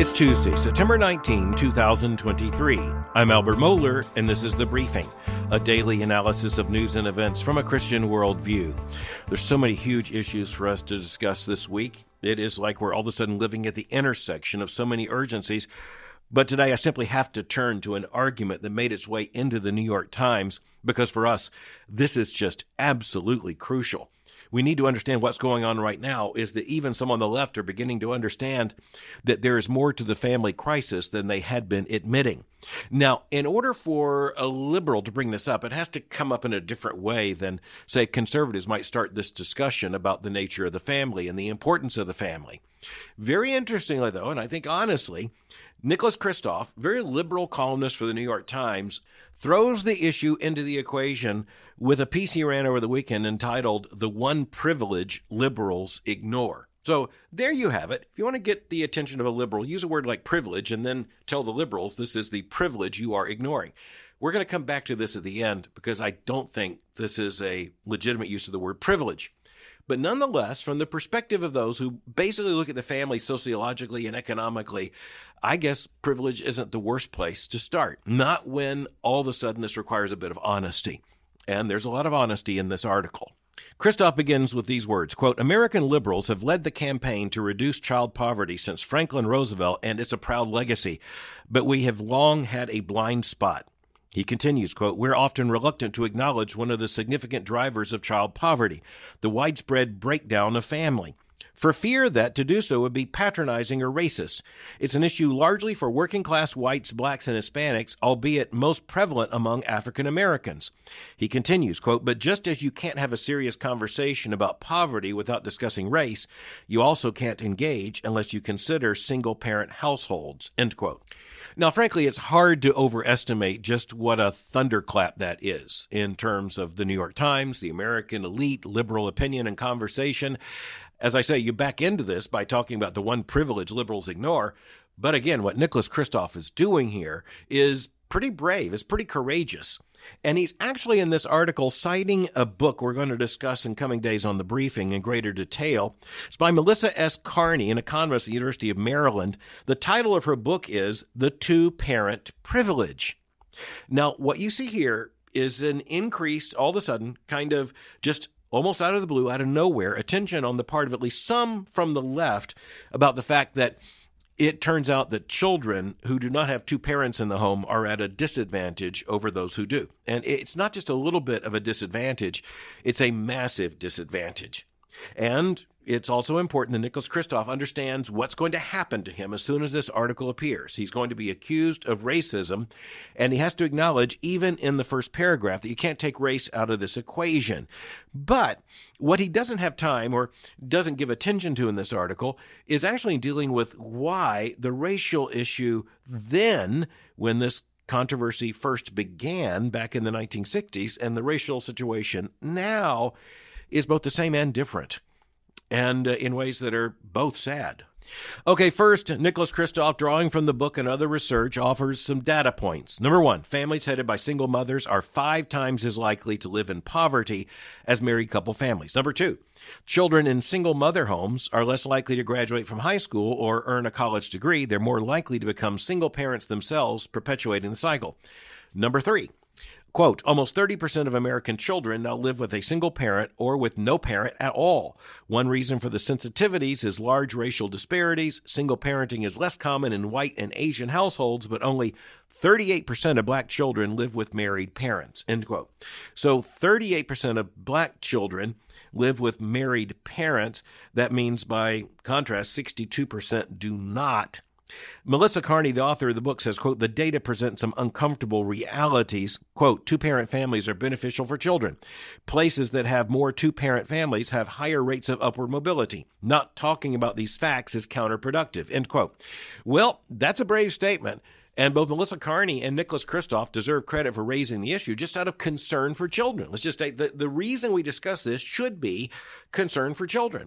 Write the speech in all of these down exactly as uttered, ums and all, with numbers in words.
It's Tuesday, September nineteenth, twenty twenty-three. I'm Albert Mohler, and this is The Briefing, a daily analysis of news and events from a Christian worldview. There's so many huge issues for us to discuss this week. It is like we're all of a sudden living at the intersection of so many urgencies. But today I simply have to turn to an argument that made its way into the New York Times, because for us, this is just absolutely crucial. We need to understand what's going on right now is that even some on the left are beginning to understand that there is more to the family crisis than they had been admitting. Now, in order for a liberal to bring this up, it has to come up in a different way than, say, conservatives might start this discussion about the nature of the family and the importance of the family. Very interestingly, though, and I think honestly, Nicholas Kristof, very liberal columnist for the New York Times, throws the issue into the equation with a piece he ran over the weekend entitled "The One Privilege Liberals Ignore." So there you have it. If you want to get the attention of a liberal, use a word like privilege and then tell the liberals this is the privilege you are ignoring. We're going to come back to this at the end because I don't think this is a legitimate use of the word privilege. But nonetheless, from the perspective of those who basically look at the family sociologically and economically, I guess privilege isn't the worst place to start. Not when all of a sudden this requires a bit of honesty. And there's a lot of honesty in this article. Kristof begins with these words, quote, "American liberals have led the campaign to reduce child poverty since Franklin Roosevelt, and it's a proud legacy. But we have long had a blind spot." He continues, quote, "We're often reluctant to acknowledge one of the significant drivers of child poverty, the widespread breakdown of family, for fear that to do so would be patronizing or racist. It's an issue largely for working-class whites, blacks, and Hispanics, albeit most prevalent among African Americans." He continues, quote, "But just as you can't have a serious conversation about poverty without discussing race, you also can't engage unless you consider single-parent households," end quote. Now, frankly, it's hard to overestimate just what a thunderclap that is in terms of the New York Times, the American elite, liberal opinion and conversation. As I say, you back into this by talking about the one privilege liberals ignore. But again, what Nicholas Kristof is doing here is pretty brave, is pretty courageous. And he's actually in this article citing a book we're going to discuss in coming days on The Briefing in greater detail. It's by Melissa S. Carney, an economist at the University of Maryland. The title of her book is The Two-Parent Privilege. Now, what you see here is an increased, all of a sudden, kind of just almost out of the blue, out of nowhere, attention on the part of at least some from the left about the fact that it turns out that children who do not have two parents in the home are at a disadvantage over those who do. And it's not just a little bit of a disadvantage, it's a massive disadvantage. And it's also important that Nicholas Kristof understands what's going to happen to him as soon as this article appears. He's going to be accused of racism, and he has to acknowledge, even in the first paragraph, that you can't take race out of this equation. But what he doesn't have time or doesn't give attention to in this article is actually dealing with why the racial issue then, when this controversy first began back in the nineteen sixties, and the racial situation now is both the same and different, and uh, in ways that are both sad. Okay, first, Nicholas Kristof, drawing from the book and other research, offers some data points. Number one, families headed by single mothers are five times as likely to live in poverty as married couple families. Number two, children in single mother homes are less likely to graduate from high school or earn a college degree. They're more likely to become single parents themselves, perpetuating the cycle. Number three, quote, "Almost thirty percent of American children now live with a single parent or with no parent at all. One reason for the sensitivities is large racial disparities. Single parenting is less common in white and Asian households, but only thirty-eight percent of black children live with married parents," end quote. So thirty-eight percent of black children live with married parents. That means, by contrast, sixty-two percent do not. Melissa Carney, the author of the book, says, quote, "The data presents some uncomfortable realities. Quote, two-parent families are beneficial for children. Places that have more two-parent families have higher rates of upward mobility. Not talking about these facts is counterproductive," end quote. Well, that's a brave statement. And both Melissa Carney and Nicholas Kristof deserve credit for raising the issue just out of concern for children. Let's just say the, the reason we discuss this should be concern for children.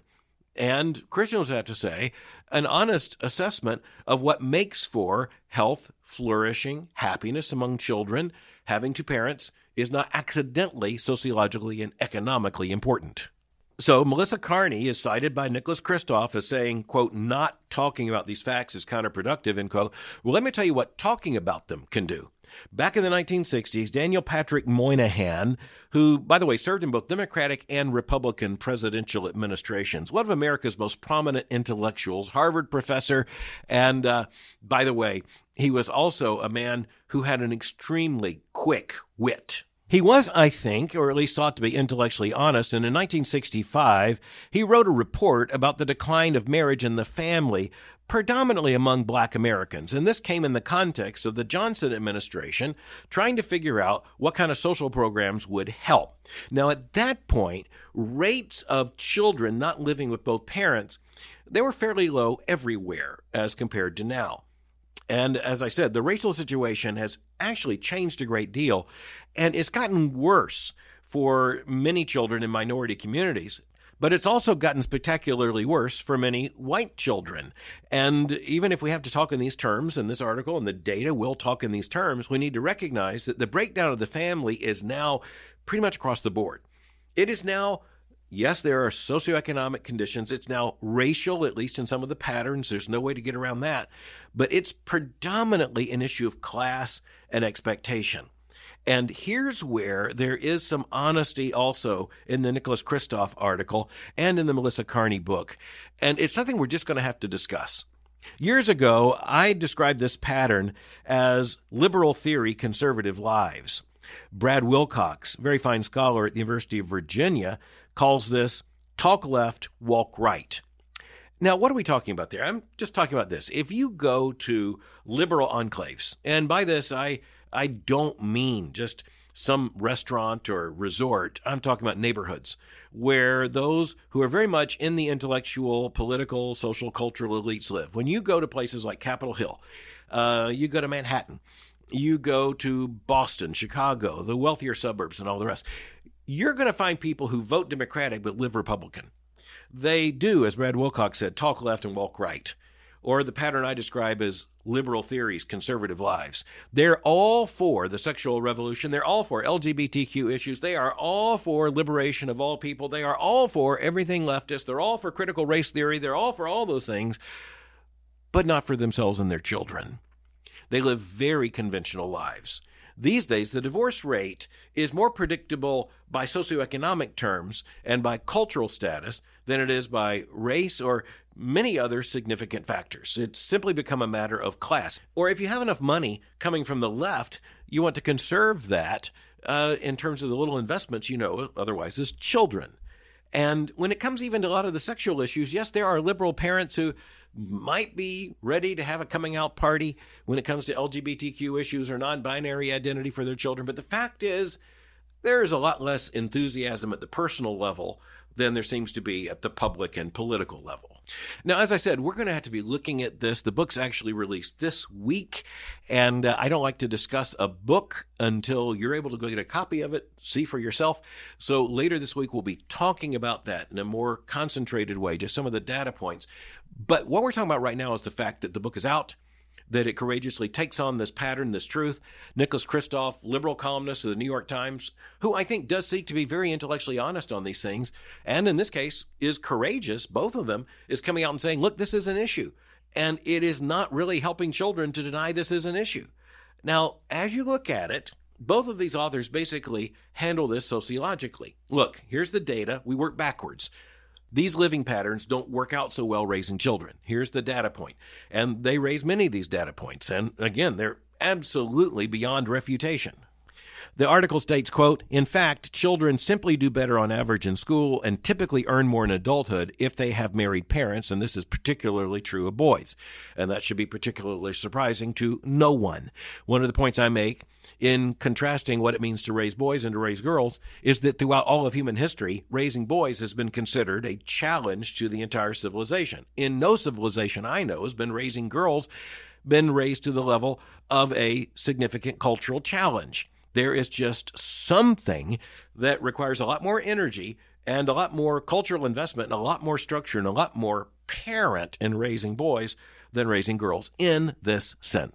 And Christians have to say an honest assessment of what makes for health, flourishing, happiness among children. Having two parents is not accidentally sociologically and economically important. So Melissa Carney is cited by Nicholas Kristof as saying, quote, not talking about these facts is counterproductive, end quote. Well, let me tell you what talking about them can do. Back in the nineteen sixties, Daniel Patrick Moynihan, who, by the way, served in both Democratic and Republican presidential administrations, one of America's most prominent intellectuals, Harvard professor, and uh, by the way, he was also a man who had an extremely quick wit. He was, I think, or at least thought to be intellectually honest, and in nineteen sixty-five, he wrote a report about the decline of marriage and the family, predominantly among black Americans. And this came in the context of the Johnson administration trying to figure out what kind of social programs would help. Now, at that point, rates of children not living with both parents, they were fairly low everywhere as compared to now. And as I said, the racial situation has actually changed a great deal, and it's gotten worse for many children in minority communities. But it's also gotten spectacularly worse for many white children. And even if we have to talk in these terms in this article, and the data will talk in these terms, we need to recognize that the breakdown of the family is now pretty much across the board. It is now, yes, there are socioeconomic conditions. It's now racial, at least in some of the patterns. There's no way to get around that. But it's predominantly an issue of class and expectation. And here's where there is some honesty also in the Nicholas Kristof article and in the Melissa Carney book. And it's something we're just going to have to discuss. Years ago, I described this pattern as liberal theory, conservative lives. Brad Wilcox, very fine scholar at the University of Virginia, calls this talk left, walk right. Now, what are we talking about there? I'm just talking about this. If you go to liberal enclaves, and by this, I I don't mean just some restaurant or resort. I'm talking about neighborhoods where those who are very much in the intellectual, political, social, cultural elites live. When you go to places like Capitol Hill, uh, you go to Manhattan, you go to Boston, Chicago, the wealthier suburbs and all the rest, you're going to find people who vote Democratic but live Republican. They do, as Brad Wilcox said, talk left and walk right. Or the pattern I describe as liberal theories, conservative lives. They're all for the sexual revolution. They're all for L G B T Q issues. They are all for liberation of all people. They are all for everything leftist. They're all for critical race theory. They're all for all those things, but not for themselves and their children. They live very conventional lives. These days, the divorce rate is more predictable by socioeconomic terms and by cultural status than it is by race or many other significant factors. It's simply become a matter of class. Or if you have enough money coming from the left, you want to conserve that uh, in terms of the little investments you know otherwise as children. And when it comes even to a lot of the sexual issues, yes, there are liberal parents who might be ready to have a coming out party when it comes to L G B T Q issues or non-binary identity for their children. But the fact is, there is a lot less enthusiasm at the personal level than there seems to be at the public and political level. Now, as I said, we're going to have to be looking at this. The book's actually released this week, and uh, I don't like to discuss a book until you're able to go get a copy of it, see for yourself. So later this week, we'll be talking about that in a more concentrated way, just some of the data points. But what we're talking about right now is the fact that the book is out, that it courageously takes on this pattern, this truth. Nicholas Kristof, liberal columnist of the New York Times, who I think does seek to be very intellectually honest on these things, and in this case is courageous, both of them, is coming out and saying, look, this is an issue. And it is not really helping children to deny this is an issue. Now, as you look at it, both of these authors basically handle this sociologically. Look, here's the data. We work backwards. These living patterns don't work out so well raising children. Here's the data point. And they raise many of these data points. And again, they're absolutely beyond refutation. The article states, quote, in fact, children simply do better on average in school and typically earn more in adulthood if they have married parents, and this is particularly true of boys. And that should be particularly surprising to no one. One of the points I make in contrasting what it means to raise boys and to raise girls is that throughout all of human history, raising boys has been considered a challenge to the entire civilization. In no civilization I know has been raising girls been raised to the level of a significant cultural challenge. There is just something that requires a lot more energy and a lot more cultural investment and a lot more structure and a lot more parent in raising boys than raising girls in this sense.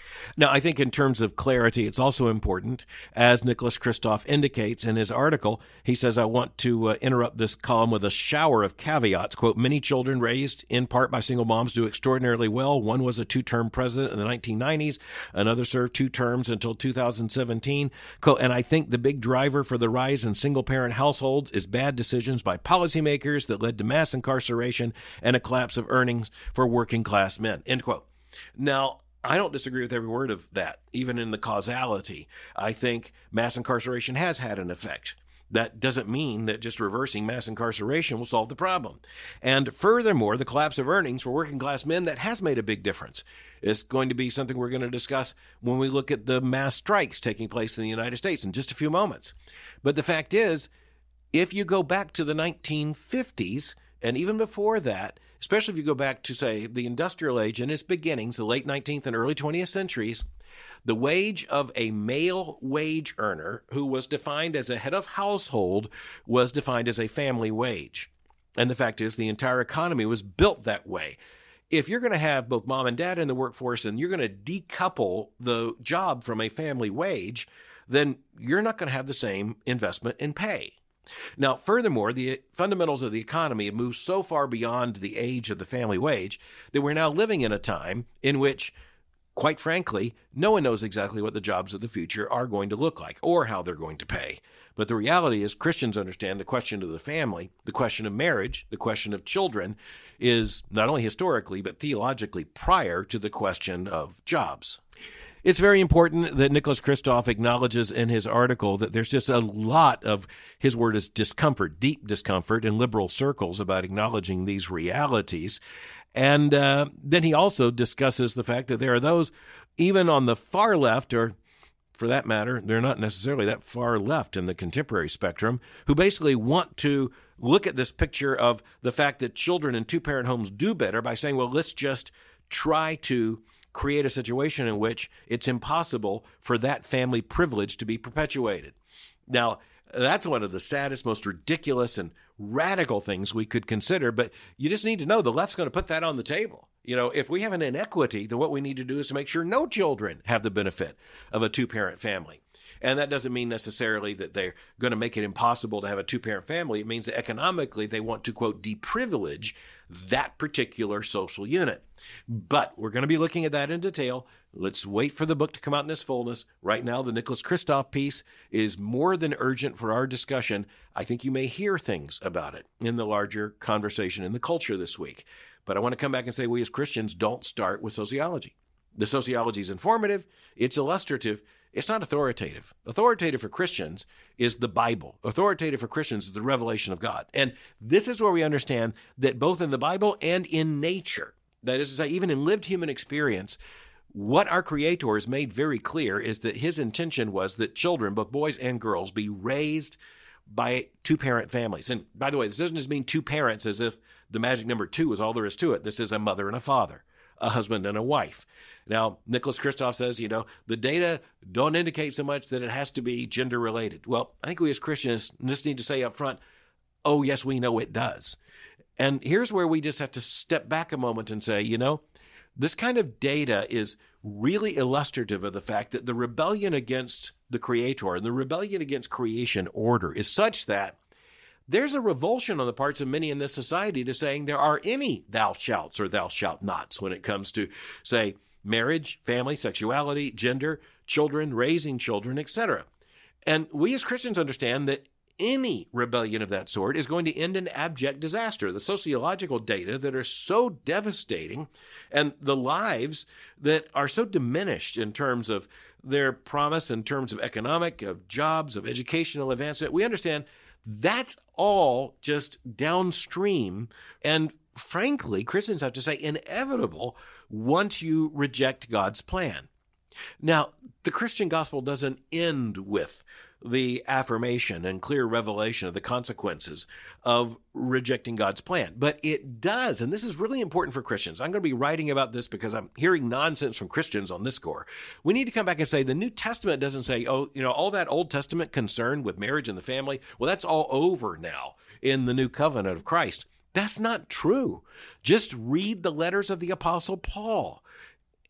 Now, I think in terms of clarity, it's also important, as Nicholas Kristof indicates in his article. He says, I want to uh, interrupt this column with a shower of caveats. Quote, many children raised in part by single moms do extraordinarily well. One was a two-term president in the nineteen nineties. Another served two terms until two thousand seventeen. Quote, and I think the big driver for the rise in single-parent households is bad decisions by policymakers that led to mass incarceration and a collapse of earnings for working-class men. End quote. Now, I don't disagree with every word of that, even in the causality. I think mass incarceration has had an effect. That doesn't mean that just reversing mass incarceration will solve the problem. And furthermore, the collapse of earnings for working class men, that has made a big difference. It's going to be something we're going to discuss when we look at the mass strikes taking place in the United States in just a few moments. But the fact is, if you go back to the nineteen fifties, and even before that, especially if you go back to, say, the industrial age and its beginnings, the late nineteenth and early twentieth centuries, the wage of a male wage earner who was defined as a head of household was defined as a family wage. And the fact is, the entire economy was built that way. If you're going to have both mom and dad in the workforce and you're going to decouple the job from a family wage, then you're not going to have the same investment in pay. Now, furthermore, the fundamentals of the economy have moved so far beyond the age of the family wage that we're now living in a time in which, quite frankly, no one knows exactly what the jobs of the future are going to look like or how they're going to pay. But the reality is, Christians understand the question of the family, the question of marriage, the question of children is not only historically but theologically prior to the question of jobs. It's very important that Nicholas Kristof acknowledges in his article that there's just a lot of, his word is discomfort, deep discomfort in liberal circles about acknowledging these realities. And uh, then he also discusses the fact that there are those, even on the far left, or for that matter, they're not necessarily that far left in the contemporary spectrum, who basically want to look at this picture of the fact that children in two-parent homes do better by saying, well, let's just try to create a situation in which it's impossible for that family privilege to be perpetuated. Now, that's one of the saddest, most ridiculous and radical things we could consider, but you just need to know the left's going to put that on the table. You know, if we have an inequity, then what we need to do is to make sure no children have the benefit of a two-parent family. And that doesn't mean necessarily that they're going to make it impossible to have a two-parent family. It means that economically they want to, quote, deprivilege that particular social unit. But we're going to be looking at that in detail. Let's wait for the book to come out in its fullness. Right now, the Nicholas Kristof piece is more than urgent for our discussion. I think you may hear things about it in the larger conversation in the culture this week. But I want to come back and say we as Christians don't start with sociology. The sociology is informative, it's illustrative, it's not authoritative. Authoritative for Christians is the Bible. Authoritative for Christians is the revelation of God. And this is where we understand that both in the Bible and in nature, that is to say, even in lived human experience, what our Creator has made very clear is that his intention was that children, both boys and girls, be raised by two-parent families. And by the way, this doesn't just mean two parents as if the magic number two is all there is to it. This is a mother and a father, a husband and a wife. Now, Nicholas Kristof says, you know, the data don't indicate so much that it has to be gender related. Well, I think we as Christians just need to say up front, oh, yes, we know it does. And here's where we just have to step back a moment and say, you know, this kind of data is really illustrative of the fact that the rebellion against the Creator and the rebellion against creation order is such that there's a revulsion on the parts of many in this society to saying there are any thou shalts or thou shalt nots when it comes to, say, marriage, family, sexuality, gender, children, raising children, et cetera. And we as Christians understand that any rebellion of that sort is going to end in abject disaster. The sociological data that are so devastating and the lives that are so diminished in terms of their promise, in terms of economic, of jobs, of educational advancement, we understand that's all just downstream and, frankly, Christians have to say inevitable once you reject God's plan. Now, the Christian gospel doesn't end with the affirmation and clear revelation of the consequences of rejecting God's plan. But it does, and this is really important for Christians. I'm going to be writing about this because I'm hearing nonsense from Christians on this score. We need to come back and say the New Testament doesn't say, oh, you know, all that Old Testament concern with marriage and the family, well, that's all over now in the new covenant of Christ. That's not true. Just read the letters of the Apostle Paul.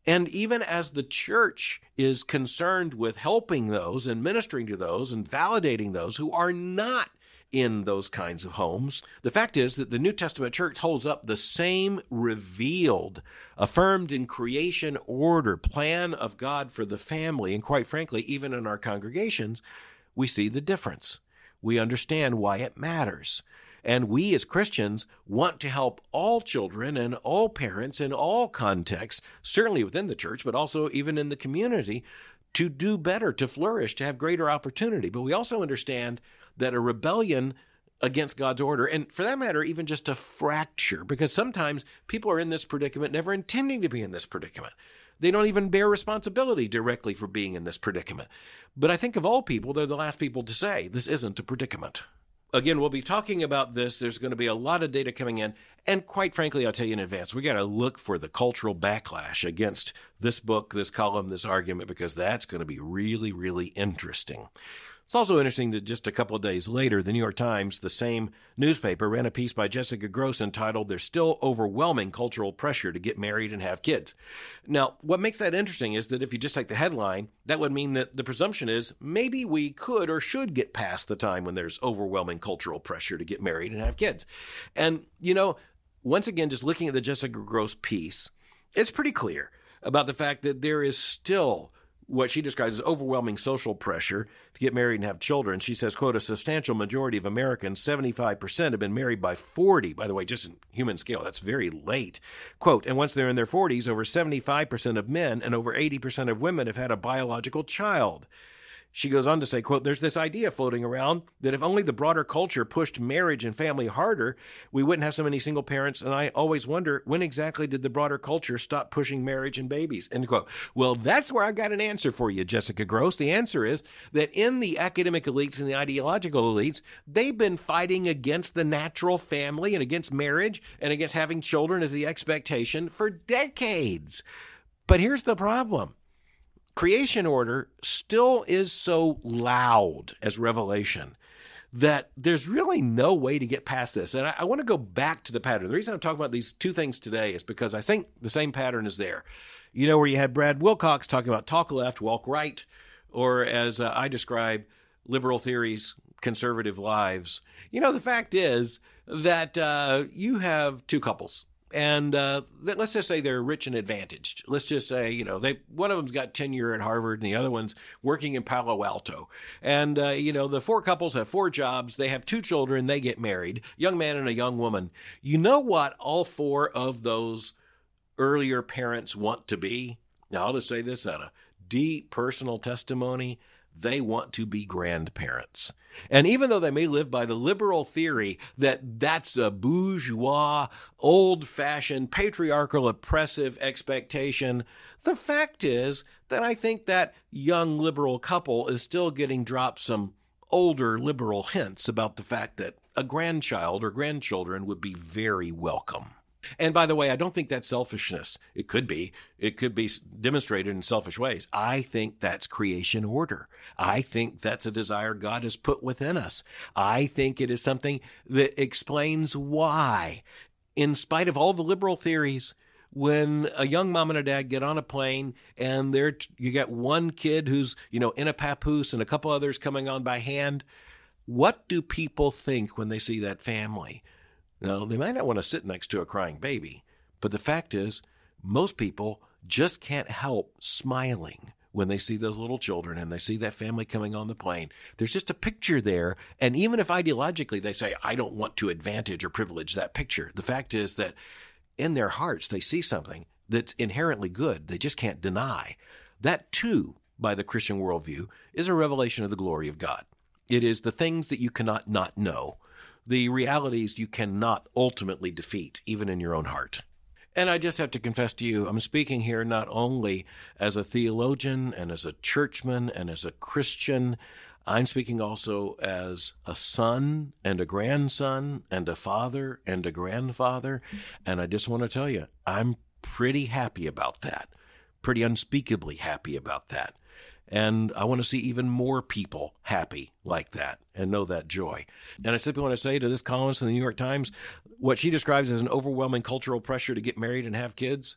And even as the church is concerned with helping those and ministering to those and validating those who are not in those kinds of homes, the fact is that the New Testament church holds up the same revealed, affirmed in creation order, plan of God for the family. And quite frankly, even in our congregations, we see the difference. We understand why it matters. And we as Christians want to help all children and all parents in all contexts, certainly within the church, but also even in the community, to do better, to flourish, to have greater opportunity. But we also understand that a rebellion against God's order, and for that matter, even just a fracture, because sometimes people are in this predicament never intending to be in this predicament. They don't even bear responsibility directly for being in this predicament. But I think of all people, they're the last people to say, this isn't a predicament. Again, we'll be talking about this. There's going to be a lot of data coming in. And quite frankly, I'll tell you in advance, we got to look for the cultural backlash against this book, this column, this argument, because that's going to be really, really interesting. It's also interesting that just a couple of days later, the New York Times, the same newspaper, ran a piece by Jessica Gross entitled, "There's Still Overwhelming Cultural Pressure to Get Married and Have Kids." Now, what makes that interesting is that if you just take the headline, that would mean that the presumption is maybe we could or should get past the time when there's overwhelming cultural pressure to get married and have kids. And, you know, once again, just looking at the Jessica Gross piece, it's pretty clear about the fact that there is still what she describes as overwhelming social pressure to get married and have children. She says, quote, "A substantial majority of Americans, seventy-five percent, have been married by forty. By the way, just in human scale, that's very late. Quote, "And once they're in their forties, over seventy-five percent of men and over eighty percent of women have had a biological child." She goes on to say, quote, "There's this idea floating around that if only the broader culture pushed marriage and family harder, we wouldn't have so many single parents. And I always wonder, when exactly did the broader culture stop pushing marriage and babies?" End quote. Well, that's where I got an answer for you, Jessica Gross. The answer is that in the academic elites and the ideological elites, they've been fighting against the natural family and against marriage and against having children as the expectation for decades. But here's the problem. Creation order still is so loud as revelation that there's really no way to get past this. And I, I want to go back to the pattern. The reason I'm talking about these two things today is because I think the same pattern is there. You know, where you had Brad Wilcox talking about talk left, walk right, or as uh, I describe, liberal theories, conservative lives. You know, the fact is that uh, you have two couples. And uh, let's just say they're rich and advantaged. Let's just say, you know, they one of them's got tenure at Harvard and the other one's working in Palo Alto. And, uh, you know, the four couples have four jobs. They have two children. They get married, young man and a young woman. You know what all four of those earlier parents want to be? Now, I'll just say this out of deep personal testimony. They want to be grandparents. And even though they may live by the liberal theory that that's a bourgeois, old-fashioned, patriarchal, oppressive expectation, the fact is that I think that young liberal couple is still getting dropped some older liberal hints about the fact that a grandchild or grandchildren would be very welcome. And by the way, I don't think that's selfishness. It could be. It could be demonstrated in selfish ways. I think that's creation order. I think that's a desire God has put within us. I think it is something that explains why, in spite of all the liberal theories, when a young mom and a dad get on a plane and they're, you got one kid who's, you know, in a papoose and a couple others coming on by hand, what do people think when they see that family? Now, they might not want to sit next to a crying baby, but the fact is, most people just can't help smiling when they see those little children and they see that family coming on the plane. There's just a picture there, and even if ideologically they say, I don't want to advantage or privilege that picture, the fact is that in their hearts they see something that's inherently good they just can't deny. That, too, by the Christian worldview, is a revelation of the glory of God. It is the things that you cannot not know, the realities you cannot ultimately defeat, even in your own heart. And I just have to confess to you, I'm speaking here not only as a theologian and as a churchman and as a Christian, I'm speaking also as a son and a grandson and a father and a grandfather. And I just want to tell you, I'm pretty happy about that, pretty unspeakably happy about that. And I want to see even more people happy like that and know that joy. And I simply want to say to this columnist in the New York Times, what she describes as an overwhelming cultural pressure to get married and have kids,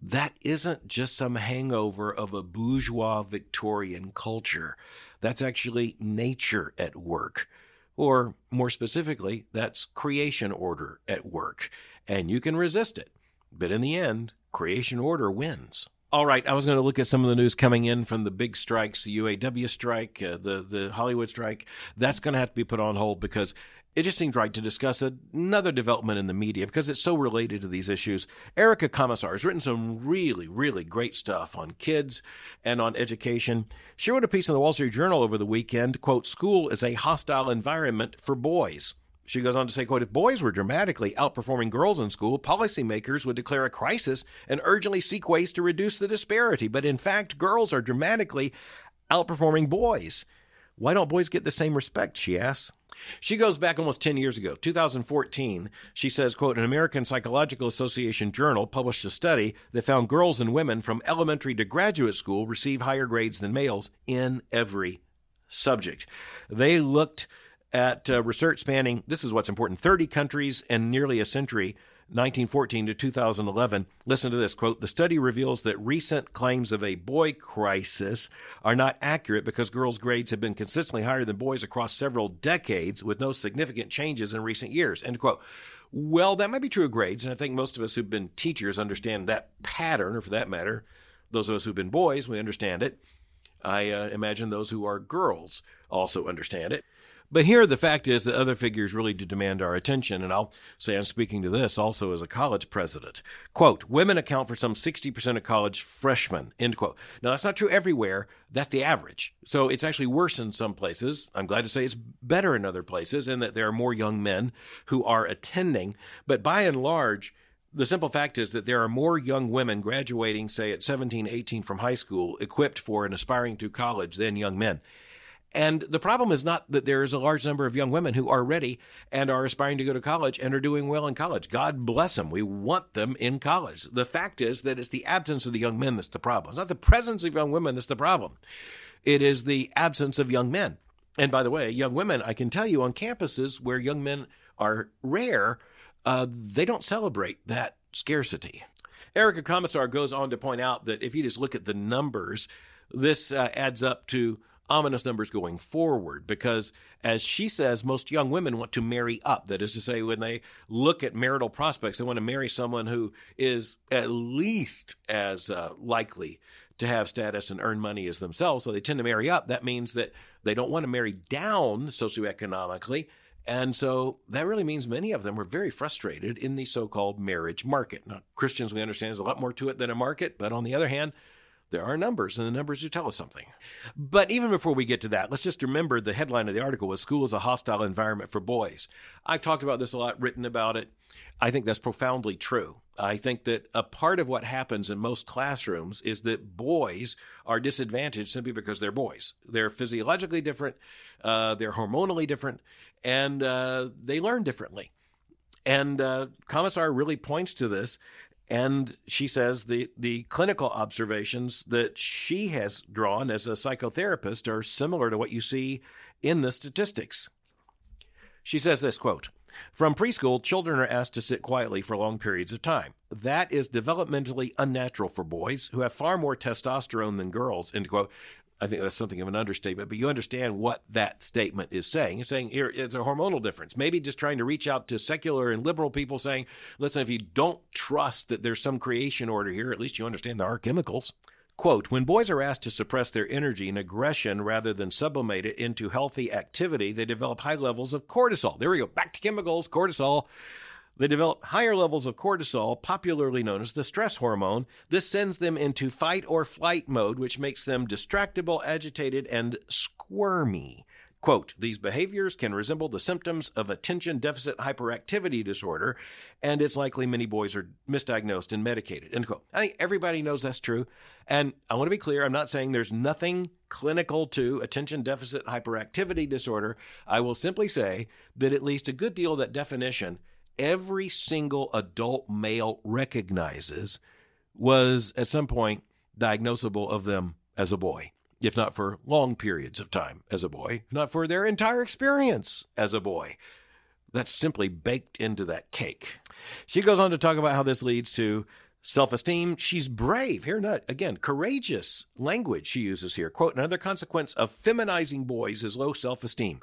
that isn't just some hangover of a bourgeois Victorian culture. That's actually nature at work. Or more specifically, that's creation order at work. And you can resist it. But in the end, creation order wins. All right, I was going to look at some of the news coming in from the big strikes, the U A W strike, uh, the, the Hollywood strike. That's going to have to be put on hold because it just seems right to discuss another development in the media because it's so related to these issues. Erica Komisar has written some really, really great stuff on kids and on education. She wrote a piece in the Wall Street Journal over the weekend, quote, "School is a hostile environment for boys." She goes on to say, quote, "If boys were dramatically outperforming girls in school, policymakers would declare a crisis and urgently seek ways to reduce the disparity. But in fact, girls are dramatically outperforming boys. Why don't boys get the same respect?" she asks. She goes back almost ten years ago, two thousand fourteen. She says, quote, "An American Psychological Association journal published a study that found girls and women from elementary to graduate school receive higher grades than males in every subject." They looked at uh, research spanning, this is what's important, thirty countries and nearly a century, nineteen fourteen to two thousand eleven. Listen to this, quote, "The study reveals that recent claims of a boy crisis are not accurate because girls' grades have been consistently higher than boys across several decades with no significant changes in recent years," end quote. Well, that might be true of grades, and I think most of us who've been teachers understand that pattern, or for that matter, those of us who've been boys, we understand it. I uh, imagine those who are girls also understand it. But here, the fact is that other figures really do demand our attention, and I'll say I'm speaking to this also as a college president. Quote, "Women account for some sixty percent of college freshmen," end quote. Now, that's not true everywhere. That's the average. So it's actually worse in some places. I'm glad to say it's better in other places, and that there are more young men who are attending. But by and large, the simple fact is that there are more young women graduating, say, at seventeen, eighteen from high school, equipped for and aspiring to college than young men. And the problem is not that there is a large number of young women who are ready and are aspiring to go to college and are doing well in college. God bless them. We want them in college. The fact is that it's the absence of the young men that's the problem. It's not the presence of young women that's the problem. It is the absence of young men. And by the way, young women, I can tell you on campuses where young men are rare, uh, they don't celebrate that scarcity. Erica Komisar goes on to point out that if you just look at the numbers, this uh, adds up to ominous numbers going forward because, as she says, most young women want to marry up. That is to say, when they look at marital prospects, they want to marry someone who is at least as uh, likely to have status and earn money as themselves. So they tend to marry up. That means that they don't want to marry down socioeconomically. And so that really means many of them are very frustrated in the so-called marriage market. Now, Christians, we understand, there's a lot more to it than a market. But on the other hand, there are numbers, and the numbers do tell us something. But even before we get to that, let's just remember the headline of the article was "School is a hostile environment for boys." I've talked about this a lot, written about it. I think that's profoundly true. I think that a part of what happens in most classrooms is that boys are disadvantaged simply because they're boys. They're physiologically different, uh, they're hormonally different, and uh, they learn differently. And uh, Komisar really points to this. And she says the, the clinical observations that she has drawn as a psychotherapist are similar to what you see in the statistics. She says this, quote, "From preschool, children are asked to sit quietly for long periods of time. That is developmentally unnatural for boys who have far more testosterone than girls," end quote. I think that's something of an understatement, but you understand what that statement is saying. It's saying here it's a hormonal difference. Maybe just trying to reach out to secular and liberal people saying, listen, if you don't trust that there's some creation order here, at least you understand there are chemicals. Quote, "When boys are asked to suppress their energy and aggression rather than sublimate it into healthy activity, they develop high levels of cortisol." There we go. Back to chemicals, cortisol. They develop higher levels of cortisol, popularly known as the stress hormone. This sends them into fight or flight mode, which makes them distractible, agitated, and squirmy. Quote, "These behaviors can resemble the symptoms of attention deficit hyperactivity disorder, and it's likely many boys are misdiagnosed and medicated," end quote. I think everybody knows that's true. And I want to be clear, I'm not saying there's nothing clinical to attention deficit hyperactivity disorder. I will simply say that at least a good deal of that definition every single adult male recognizes was at some point diagnosable of them as a boy, if not for long periods of time as a boy, not for their entire experience as a boy. That's simply baked into that cake. She goes on to talk about how this leads to Self-esteem, she's brave. Here, not again, courageous language she uses here. Quote, another consequence of feminizing boys is low self-esteem.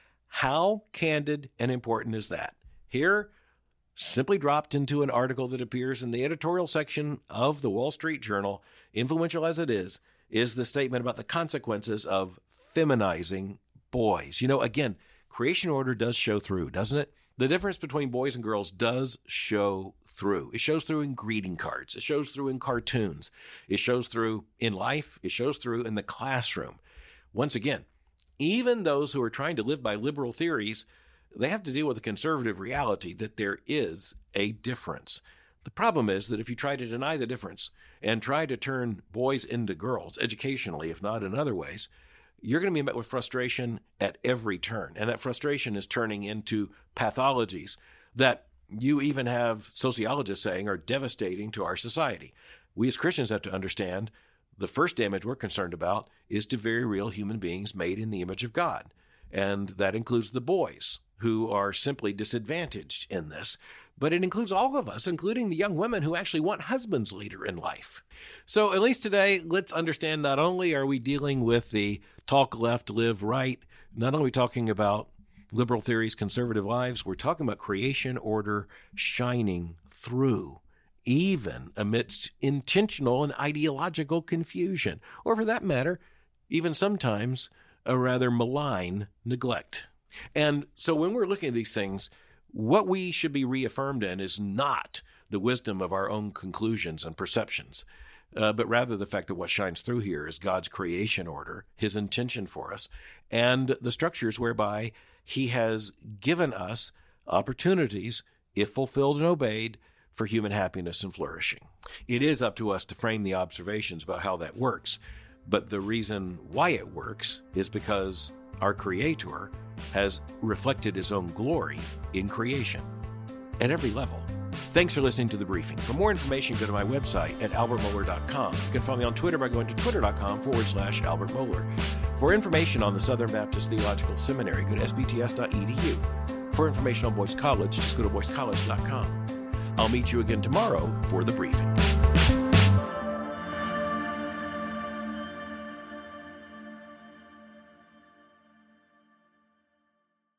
How candid and important is that? Here, simply dropped into an article that appears in the editorial section of the Wall Street Journal, influential as it is, is the statement about the consequences of feminizing boys. You know, again, creation order does show through, doesn't it? The difference between boys and girls does show through. It shows through in greeting cards. It shows through in cartoons. It shows through in life. It shows through in the classroom. Once again, even those who are trying to live by liberal theories, they have to deal with the conservative reality that there is a difference. The problem is that if you try to deny the difference and try to turn boys into girls, educationally, if not in other ways, you're going to be met with frustration at every turn. And that frustration is turning into pathologies that you even have sociologists saying are devastating to our society. We as Christians have to understand the first damage we're concerned about is to very real human beings made in the image of God. And that includes the boys who are simply disadvantaged in this. But it includes all of us, including the young women who actually want husbands later in life. So at least today, let's understand not only are we dealing with the talk left, live right, not only are we talking about liberal theories, conservative lives, we're talking about creation order shining through, even amidst intentional and ideological confusion, or for that matter, even sometimes a rather malign neglect. And so when we're looking at these things, what we should be reaffirmed in is not the wisdom of our own conclusions and perceptions, uh, but rather the fact that what shines through here is God's creation order, his intention for us, and the structures whereby he has given us opportunities, if fulfilled and obeyed, for human happiness and flourishing. It is up to us to frame the observations about how that works, but the reason why it works is because our Creator has reflected his own glory in creation at every level. Thanks for listening to The Briefing. For more information, go to my website at albert mohler dot com. You can follow me on Twitter by going to twitter.com forward slash Albert Mohler. For information on the Southern Baptist Theological Seminary, go to s b t s dot e d u. For information on Boyce College, just go to boyce college dot com. I'll meet you again tomorrow for The Briefing.